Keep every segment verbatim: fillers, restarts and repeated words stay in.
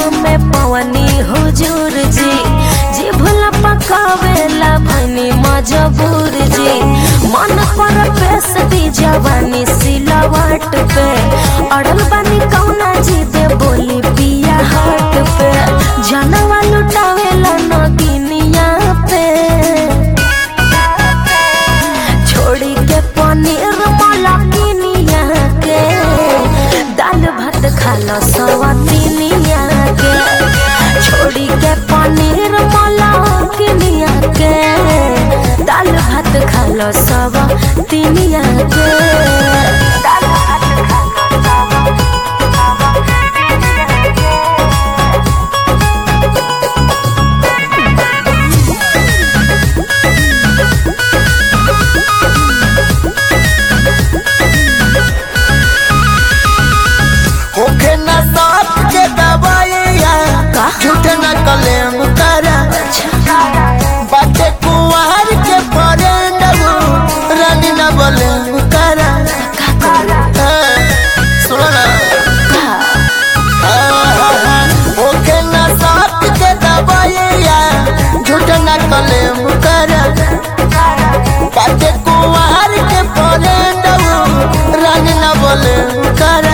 में पवनी हुजूर जी, जी भूला पकावेला भनी मजबूर जी। मन पर पेश दी जवानी सिलावट पे, अड़ल बनी कौना जी दे बोली पिया हाट पे। जनवा लुटावेला नगिनिया पे, छोड़ी के पनीर मलकिनिया के, दाल भात खाला सवतिनिया के। छोड़ी के पनीर मलकिनिया के, दाल भात खाला सवतिनिया के। दाल भात खाला होके न साथ के दवाइया, झूठे न कलेम करा। बाटे कुंवर के फ्रेंड रानी न बोले करा। सुनो ना, होके न साथ के दवाइया, झूठे न कलेम करा। बाटे कुंवर के फ्रेंड रानी न बोले करा।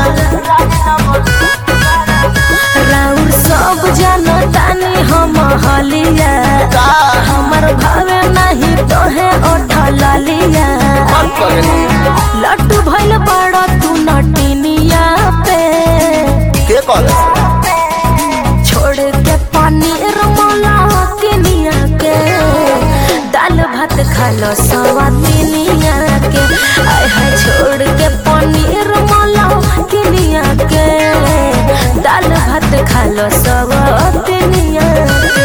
राउर सब जनतानी हम हलिया, हमर भावे नहीं तोहे उठल लिया। लट्टू भइल बड़ा तू नटिनिया पे, के कहले छोड़ के पनीर मलकिनिया के, दाल भात खालो सवतिनिया के। आय हाय छोड़ के पनीर मलकिनिया के, दाल भात खालो सवतिनिया के।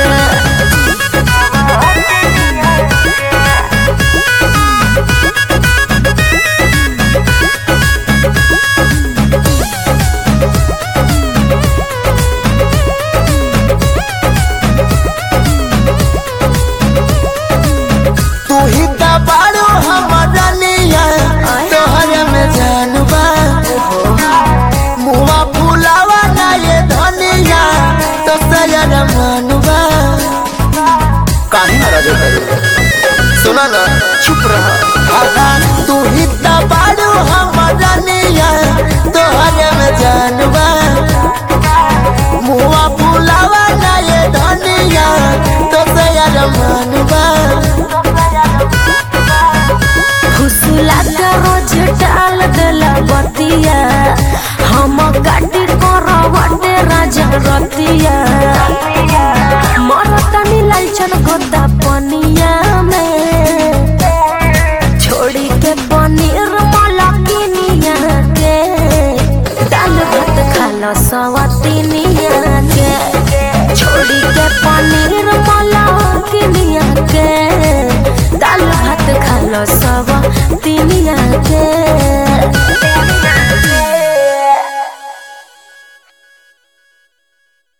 तू ही दबाड़ो हमारा लिया, तोहरे में जानबा। मुआ फुलावा ना ये धनिया, तो सयर मनबा। काहे नाराज हो? सुना ना, चुप रहा।